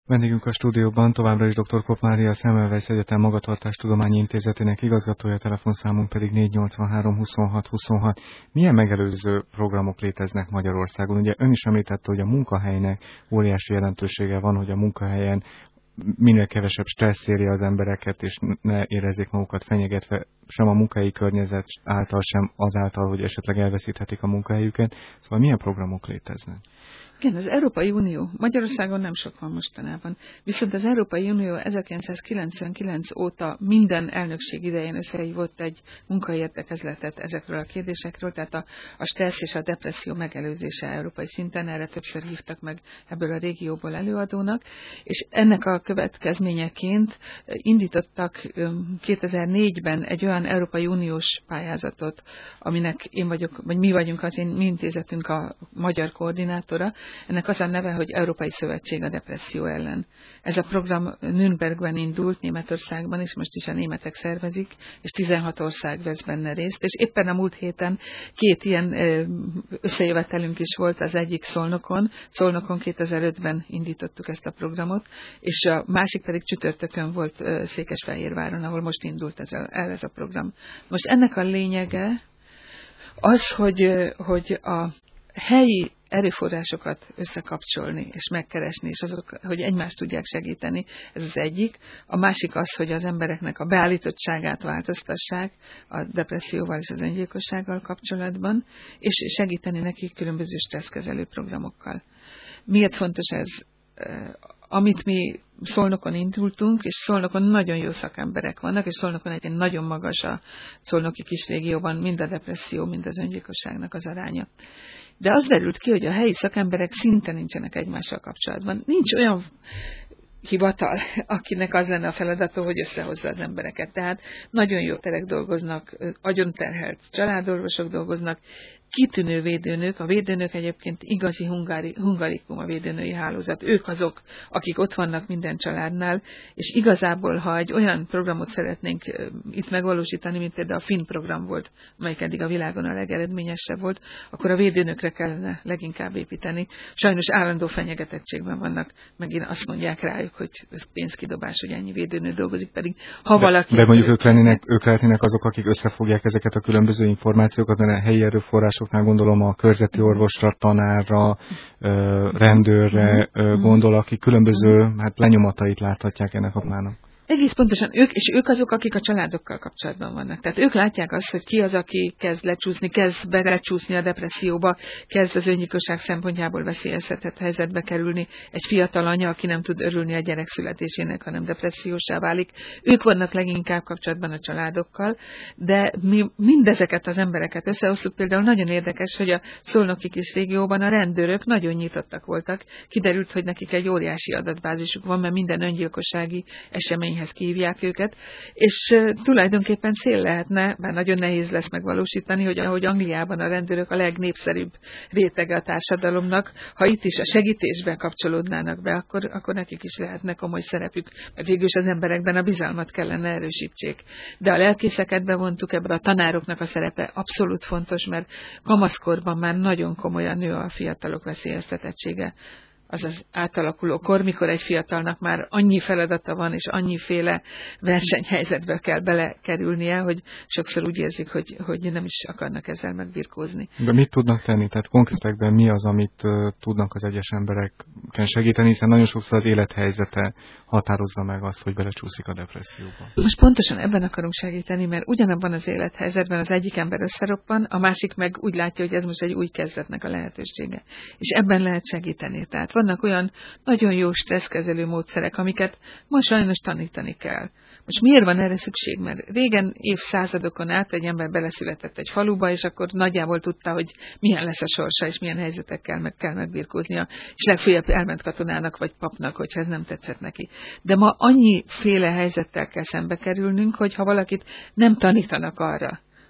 Vendégünk a stúdióban továbbra is dr. Kopp Mária, a Semmelweis Egyetem Magatartástudományi Intézetének igazgatója, telefonszámunk pedig 483 26 26. Milyen megelőző programok léteznek Magyarországon? Ugye ön is említette, hogy a munkahelynek óriási jelentősége van, hogy a munkahelyen minél kevesebb stressz érje az embereket, és ne érezzék magukat fenyegetve sem a munkahelyi környezet által, sem azáltal, hogy esetleg elveszíthetik a munkahelyüket. Szóval milyen programok léteznek? Igen, az Európai Unió. Magyarországon nem sok van mostanában. Viszont az Európai Unió 1999 óta minden elnökség idején összehívott egy munkaértekezletet ezekről a kérdésekről, tehát a stressz és a depresszió megelőzése európai szinten, erre többször hívtak meg ebből a régióból előadónak, és ennek a következményeként indítottak 2004-ben egy olyan Európai Uniós pályázatot, aminek én vagyok, vagy mi vagyunk az mi intézetünk a magyar koordinátora. Ennek az a neve, hogy Európai Szövetség a depresszió ellen. Ez a program Nürnbergben indult, Németországban, és most is a németek szervezik, és 16 ország vesz benne részt, és éppen a múlt héten 2 ilyen összejövetelünk is volt, az egyik Szolnokon 2005-ben indítottuk ezt a programot, és a másik pedig csütörtökön volt Székesfehérváron, ahol most indult ez a program. Most ennek a lényege az, hogy a helyi erőforrásokat összekapcsolni és megkeresni, és azok, hogy egymást tudják segíteni, ez az egyik. A másik az, hogy az embereknek a beállítottságát változtassák a depresszióval és az öngyilkossággal kapcsolatban, és segíteni nekik különböző stresszkezelő programokkal. Miért fontos ez? Amit mi Szolnokon indultunk, és Szolnokon nagyon jó szakemberek vannak, és Szolnokon egyébként nagyon magas a szolnoki kisrégióban mind a depresszió, mind az öngyilkosságnak az aránya. De az derült ki, hogy a helyi szakemberek szinte nincsenek egymással kapcsolatban. Nincs olyan hivatal, akinek az lenne a feladata, hogy összehozza az embereket. Tehát nagyon jó terek dolgoznak, agyonterhelt családorvosok dolgoznak, kitűnő védőnők, a védőnők egyébként igazi hungarikum a védőnői hálózat. Ők azok, akik ott vannak minden családnál, és igazából, ha egy olyan programot szeretnénk itt megvalósítani, mint például a finn program volt, amelyik eddig a világon a legeredményesebb volt, akkor a védőnökre kellene leginkább építeni. Sajnos állandó fenyegetettségben vannak, megint azt mondják rájuk, hogy ez pénzkidobás, hogy ennyi védőnő dolgozik, pedig ha valaki... De mondjuk ők lennének azok, akik összefogják ezeket a különböző információkat, mert a helyi erőforrásoknál gondolom a körzeti orvosra, tanárra, rendőrre gondol, akik különböző lenyomatait láthatják ennek a plának. Egész pontosan ők azok, akik a családokkal kapcsolatban vannak. Tehát ők látják azt, hogy ki az, aki kezd lecsúszni, kezd belecsúszni a depresszióba, kezd az öngyilkosság szempontjából veszélyeztetett helyzetbe kerülni. Egy fiatal anya, aki nem tud örülni a gyerek születésének, hanem depressziósá válik. Ők vannak leginkább kapcsolatban a családokkal, de mi mindezeket az embereket összehoztuk. Például nagyon érdekes, hogy a szolnoki kis régióban a rendőrök nagyon nyitottak voltak. Kiderült, hogy nekik egy óriási adatbázisuk van, mert minden öngyilkossági esemény kihívják őket, és tulajdonképpen cél lehetne, bár nagyon nehéz lesz megvalósítani, hogy ahogy Angliában a rendőrök a legnépszerűbb rétege a társadalomnak, ha itt is a segítésben kapcsolódnának be, akkor nekik is lehetne komoly szerepük, mert végül is az emberekben a bizalmat kellene erősítsék. De a lelkészeket bevontuk, ebben a tanároknak a szerepe abszolút fontos, mert kamaszkorban már nagyon komolyan nő a fiatalok veszélyeztetettsége. Az az átalakuló kor, mikor egy fiatalnak már annyi feladata van, és annyiféle versenyhelyzetbe kell belekerülnie, hogy sokszor úgy érzik, hogy nem is akarnak ezzel megbirkózni. De mit tudnak tenni? Tehát konkrétekben mi az, amit tudnak az egyes embereken segíteni, hiszen nagyon sokszor az élethelyzete határozza meg azt, hogy belecsúszik a depresszióba. Most pontosan ebben akarunk segíteni, mert ugyanabban az élethelyzetben az egyik ember összeroppan, a másik meg úgy látja, hogy ez most egy új kezdetnek a lehetősége. És ebben lehet segíteni. Tehát vannak olyan nagyon jó stresszkezelő módszerek, amiket ma sajnos tanítani kell. Most miért van erre szükség? Mert régen évszázadokon át egy ember beleszületett egy faluba, és akkor nagyjából tudta, hogy milyen lesz a sorsa, és milyen helyzetekkel meg kell megbirkóznia, és legfőjebb elment katonának vagy papnak, hogyha ez nem tetszett neki. De ma annyiféle helyzettel kell szembe kerülnünk, hogy ha valakit nem tanítanak arra,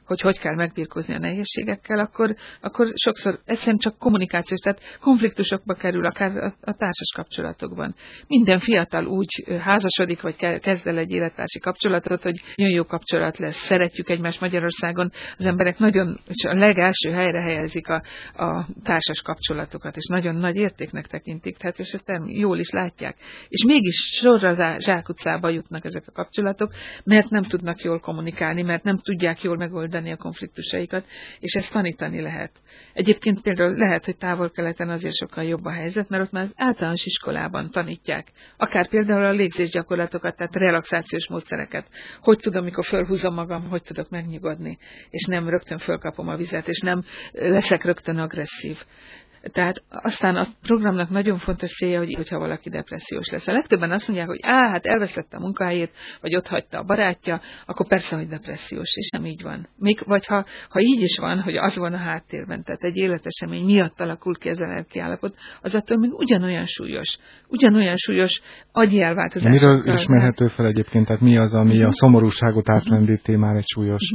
hogy kell megbirkózni a nehézségekkel, akkor sokszor egyszerűen csak kommunikációs, tehát konfliktusokba kerül akár a társas kapcsolatokban. Minden fiatal úgy házasodik, vagy kezd el egy élettársi kapcsolatot, hogy nagyon jó kapcsolat lesz, szeretjük egymást. Magyarországon, az emberek nagyon a legelső helyre helyezik a társas kapcsolatokat, és nagyon nagy értéknek tekintik, tehát és ezt jól is látják. És mégis sorra zsákutcába jutnak ezek a kapcsolatok, mert nem tudnak jól kommunikálni, mert nem tudják jól megoldani a konfliktusaikat, és ezt tanítani lehet. Egyébként például lehet, hogy Távol-Keleten azért sokkal jobb a helyzet, mert ott már az általános iskolában tanítják. Akár például a légzésgyakorlatokat, tehát relaxációs módszereket. Hogy tudom, mikor fölhúzom magam, hogy tudok megnyugodni, és nem rögtön fölkapom a vizet, és nem leszek rögtön agresszív. Tehát aztán a programnak nagyon fontos célja, hogyha valaki depressziós lesz. A legtöbben azt mondják, hogy hát elvesztette a munkahelyét, vagy ott hagyta a barátja, akkor persze, hogy depressziós, és nem így van. Vagy ha így is van, hogy az van a háttérben, tehát egy életesemény miatt alakul ki ez a lelki állapot, az attól még ugyanolyan súlyos agyi elváltozás. Miről ismerhető fel egyébként, tehát mi az, ami a szomorúságot átlendíti már egy súlyos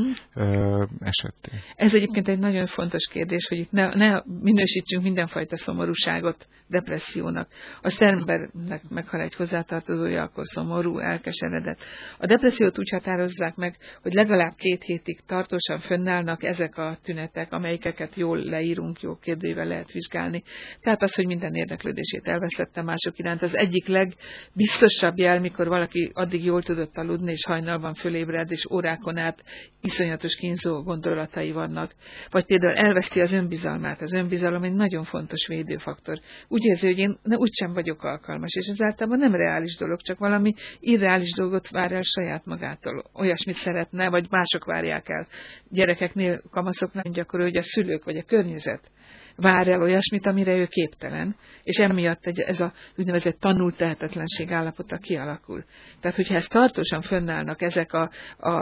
esetté? Ez egyébként egy nagyon fontos kérdés, hogy itt ne minősítsünk mindenfajta szomorúságot depressziónak. Az embernek meghal egy hozzátartozója, akkor szomorú, elkeseredett. A depressziót úgy határozzák meg, hogy legalább 2 hétig tartósan fönnállnak ezek a tünetek, amelyeket jól leírunk, jó kérdővel lehet vizsgálni. Tehát az, hogy minden érdeklődését elvesztette mások iránt, az egyik legbiztosabb jel, mikor valaki addig jól tudott aludni, és hajnalban fölébred, és órákon át iszonyatos kínzó gondolatai vannak. Vagy például elveszti az önbizalmát. Az önbizalom egy nagyon fontos védőfaktor. Úgy érzi, hogy én úgysem vagyok alkalmas, és ez általában nem reális dolog, csak valami irreális dolgot vár el saját magától. Olyasmit szeretne, vagy mások várják el. Gyerekeknél, kamaszoknál gyakorol, hogy a szülők, vagy a környezet vár el olyasmit, amire ő képtelen, és emiatt ez a úgynevezett tanult tehetetlenség állapota kialakul. Tehát, hogyha ezt tartósan fönnállnak ezek a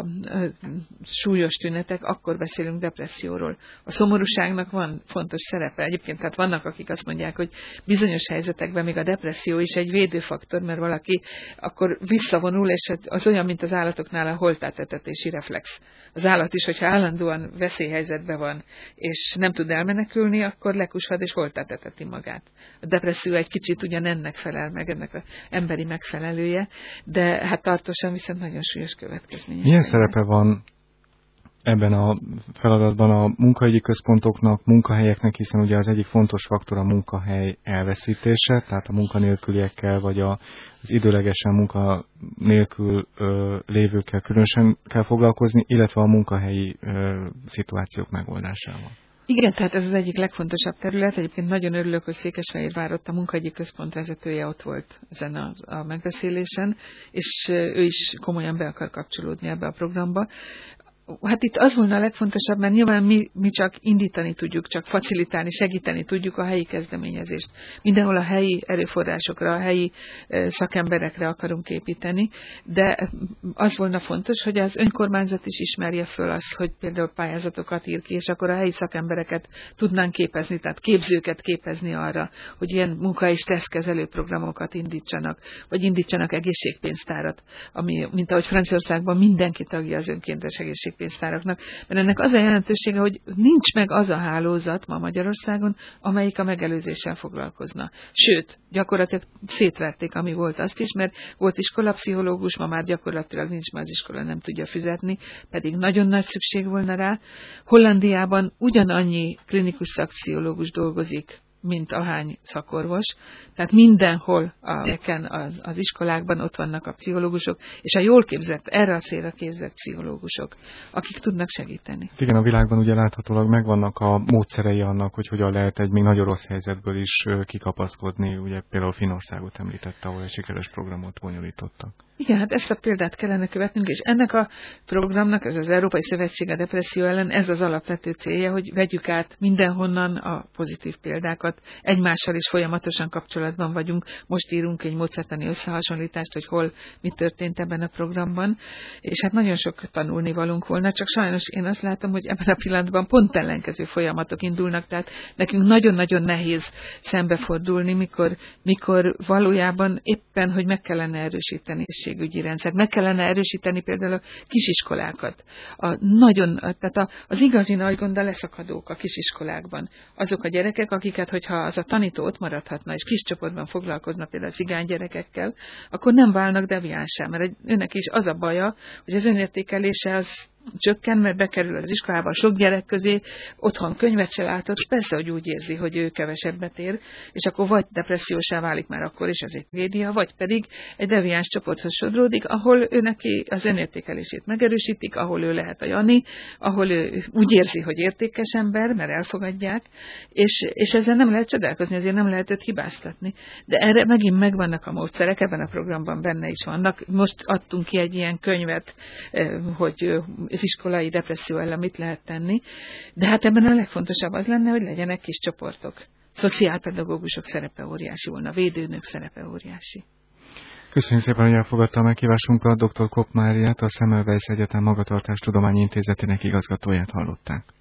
súlyos tünetek, akkor beszélünk depresszióról. A szomorúságnak van fontos szerepe. Egyébként tehát vannak, akik azt mondják, hogy bizonyos helyzetekben még a depresszió is egy védőfaktor, mert valaki akkor visszavonul, és az olyan, mint az állatoknál a holtátetetési reflex. Az állat is, hogyha állandóan veszélyhelyzetben van, és nem tud elmenekülni, akkor lekushad és holtáteteti magát. A depresszió egy kicsit ugyan ennek felel meg, ennek az emberi megfelelője, de hát tartósan viszont nagyon súlyos következmények. Milyen szerepe van ebben a feladatban a munkahogyi központoknak, munkahelyeknek, hiszen ugye az egyik fontos faktor a munkahely elveszítése, tehát a munkanélküliekkel vagy az időlegesen munka nélkül lévőkkel különösen kell foglalkozni, illetve a munkahelyi szituációk megoldásával. Igen, tehát ez az egyik legfontosabb terület. Egyébként nagyon örülök, hogy Székesfehérvár ott a munkahogyi központ vezetője ott volt ezen a megbeszélésen, és ő is komolyan be akar kapcsolódni ebbe a programba. Hát itt az volna a legfontosabb, mert nyilván mi csak indítani tudjuk, csak facilitálni, segíteni tudjuk a helyi kezdeményezést. Mindenhol a helyi erőforrásokra, a helyi szakemberekre akarunk építeni, de az volna fontos, hogy az önkormányzat is ismerje föl azt, hogy például pályázatokat ír ki, és akkor a helyi szakembereket tudnánk képezni, tehát képzőket képezni arra, hogy ilyen munka- és stresszkezelő programokat indítsanak, vagy indítsanak egészségpénztárat, ami, mint ahogy Franciaországban mindenki tagja az önkéntes egészségpénztáraknak, mert ennek az a jelentősége, hogy nincs meg az a hálózat ma Magyarországon, amelyik a megelőzéssel foglalkozna. Sőt, gyakorlatilag szétverték, ami volt azt is, mert volt iskolapszichológus, ma már gyakorlatilag nincs, már az iskola nem tudja fizetni, pedig nagyon nagy szükség volna rá. Hollandiában ugyanannyi klinikus szakpszichológus dolgozik, mint ahány szakorvos. Tehát mindenhol az iskolákban ott vannak a pszichológusok, és a jól képzett, erre a célra képzett pszichológusok, akik tudnak segíteni. Igen, a világban ugye láthatólag megvannak a módszerei annak, hogy hogyan lehet egy még nagyon rossz helyzetből is kikapaszkodni. Ugye például Finnországot említette, ahol egy sikeres programot bonyolítottak. Igen, hát ezt a példát kellene követnünk, és ennek a programnak, ez az Európai Szövetség a depresszió ellen, ez az alapvető célja, hogy vegyük át mindenhonnan a pozitív példákat, iskolákat, egymással is folyamatosan kapcsolatban vagyunk. Most írunk egy módszertani összehasonlítást, hogy hol mi történt ebben a programban, és hát nagyon sok tanulnivalónk volna, csak sajnos én azt látom, hogy ebben a pillanatban pont ellenkező folyamatok indulnak, tehát nekünk nagyon-nagyon nehéz szembefordulni, mikor valójában éppen, hogy meg kellene erősíteni az egészségügyi rendszert, meg kellene erősíteni például a kisiskolákat. Tehát az igazi nagy gond a leszakadók a kisiskolákban. Azok a gyerekek, akiket, hogyha az a tanító ott maradhatna, és kis csoportban foglalkozna például a cigány gyerekekkel, akkor nem válnak deviánssá, mert önnek is az a baja, hogy az önértékelése az csökken, mert bekerül az iskolába sok gyerek közé, otthon könyvet se látott, persze, hogy úgy érzi, hogy ő kevesebbet ér, és akkor vagy depressziósá válik már akkor, és ez egy média, vagy pedig egy deviáns csoporthoz sodródik, ahol ő neki az önértékelését megerősítik, ahol ő lehet a Jani, ahol ő úgy érzi, hogy értékes ember, mert elfogadják, és ezzel nem lehet csodálkozni, ezért nem lehet őt hibáztatni. De erre megint megvannak a módszerek, ebben a programban benne is vannak. Most adtunk ki egy ilyen könyvet, hogy az iskolai depresszió ellen mit lehet tenni, de hát ebben a legfontosabb az lenne, hogy legyenek kis csoportok. Szociálpedagógusok szerepe óriási volna, védőnök szerepe óriási. Köszönjük szépen, hogy elfogadta a meghívásunkat. Dr. Kopp Máriát, a Semmelweis Egyetem Magatartástudományi Intézetének igazgatóját hallották.